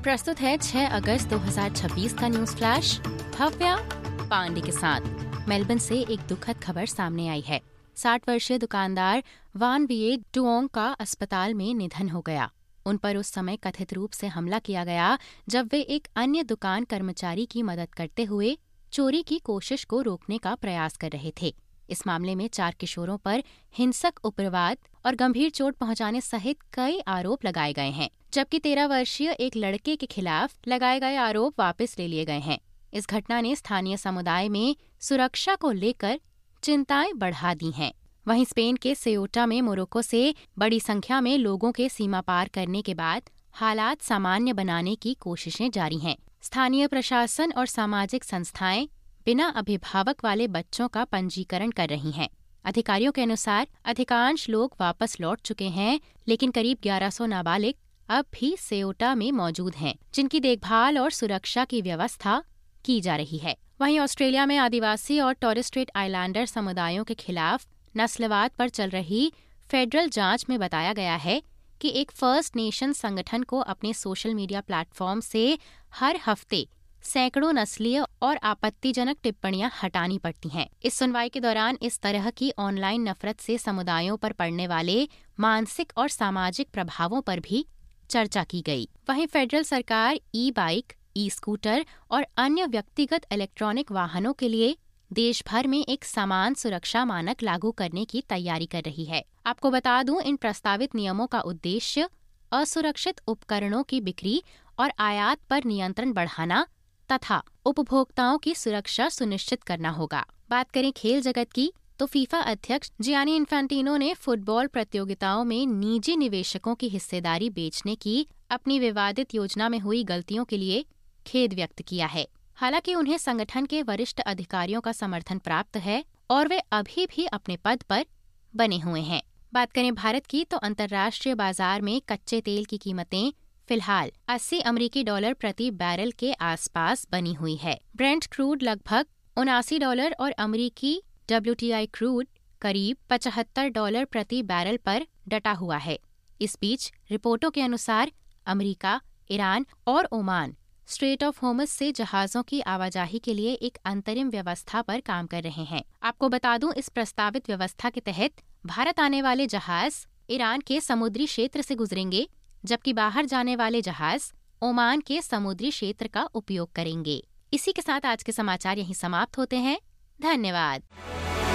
प्रस्तुत है 6 अगस्त 2026 का न्यूज फ्लैश भव्या पांडे के साथ। मेलबर्न से एक दुखद खबर सामने आई है। 60 वर्षीय दुकानदार वान विएट डुओंग का अस्पताल में निधन हो गया। उन पर उस समय कथित रूप से हमला किया गया जब वे एक अन्य दुकान कर्मचारी की मदद करते हुए चोरी की कोशिश को रोकने का प्रयास कर रहे थे। इस मामले में 4 किशोरों पर हिंसक उपद्रव और गंभीर चोट पहुंचाने सहित कई आरोप लगाए गए हैं, जबकि 13 वर्षीय एक लड़के के खिलाफ लगाए गए आरोप वापस ले लिए गए हैं। इस घटना ने स्थानीय समुदाय में सुरक्षा को लेकर चिंताएं बढ़ा दी हैं। वहीं स्पेन के सेयोटा में मोरक्को से बड़ी संख्या में लोगों के सीमा पार करने के बाद हालात सामान्य बनाने की कोशिशें जारी हैं। स्थानीय प्रशासन और सामाजिक संस्थाएं बिना अभिभावक वाले बच्चों का पंजीकरण कर रही हैं। अधिकारियों के अनुसार अधिकांश लोग वापस लौट चुके हैं, लेकिन करीब 1100 नाबालिग अब भी सेयोटा में मौजूद हैं, जिनकी देखभाल और सुरक्षा की व्यवस्था की जा रही है। वहीं ऑस्ट्रेलिया में आदिवासी और टॉरेस स्ट्रेट आइलैंडर समुदायों के खिलाफ नस्लवाद पर चल रही फेडरल जांच में बताया गया है कि एक फर्स्ट नेशन संगठन को अपने सोशल मीडिया प्लेटफॉर्म से हर हफ्ते सैकड़ों नस्लीय और आपत्तिजनक टिप्पणियां हटानी पड़ती हैं। इस सुनवाई के दौरान इस तरह की ऑनलाइन नफरत से समुदायों पर पड़ने वाले मानसिक और सामाजिक प्रभावों पर भी चर्चा की गई। वहीं फेडरल सरकार ई-बाइक, ई-स्कूटर और अन्य व्यक्तिगत इलेक्ट्रॉनिक वाहनों के लिए देश भर में एक समान सुरक्षा मानक लागू करने की तैयारी कर रही है। आपको बता दूं, इन प्रस्तावित नियमों का उद्देश्य असुरक्षित उपकरणों की बिक्री और आयात पर नियंत्रण बढ़ाना तथा उपभोक्ताओं की सुरक्षा सुनिश्चित करना होगा। बात करें खेल जगत की, तो फीफा अध्यक्ष जियानी इन्फेंटिनो ने फुटबॉल प्रतियोगिताओं में निजी निवेशकों की हिस्सेदारी बेचने की अपनी विवादित योजना में हुई गलतियों के लिए खेद व्यक्त किया है। हालांकि उन्हें संगठन के वरिष्ठ अधिकारियों का समर्थन प्राप्त है और वे अभी भी अपने पद पर बने हुए हैं। बात करें भारत की, तो अंतर्राष्ट्रीय बाजार में कच्चे तेल की कीमतें फिलहाल 80 अमेरिकी डॉलर प्रति बैरल के आसपास बनी हुई है। ब्रेंट क्रूड लगभग $79 और अमेरिकी WTI क्रूड करीब $75 प्रति बैरल पर डटा हुआ है। इस बीच रिपोर्टों के अनुसार अमेरिका, ईरान और ओमान स्ट्रेट ऑफ होर्मुज़ से जहाजों की आवाजाही के लिए एक अंतरिम व्यवस्था पर काम कर रहे हैं। आपको बता दूं, इस प्रस्तावित व्यवस्था के तहत भारत आने वाले जहाज ईरान के समुद्री क्षेत्र से गुजरेंगे, जबकि बाहर जाने वाले जहाज ओमान के समुद्री क्षेत्र का उपयोग करेंगे। इसी के साथ आज के समाचार यहीं समाप्त होते हैं। धन्यवाद।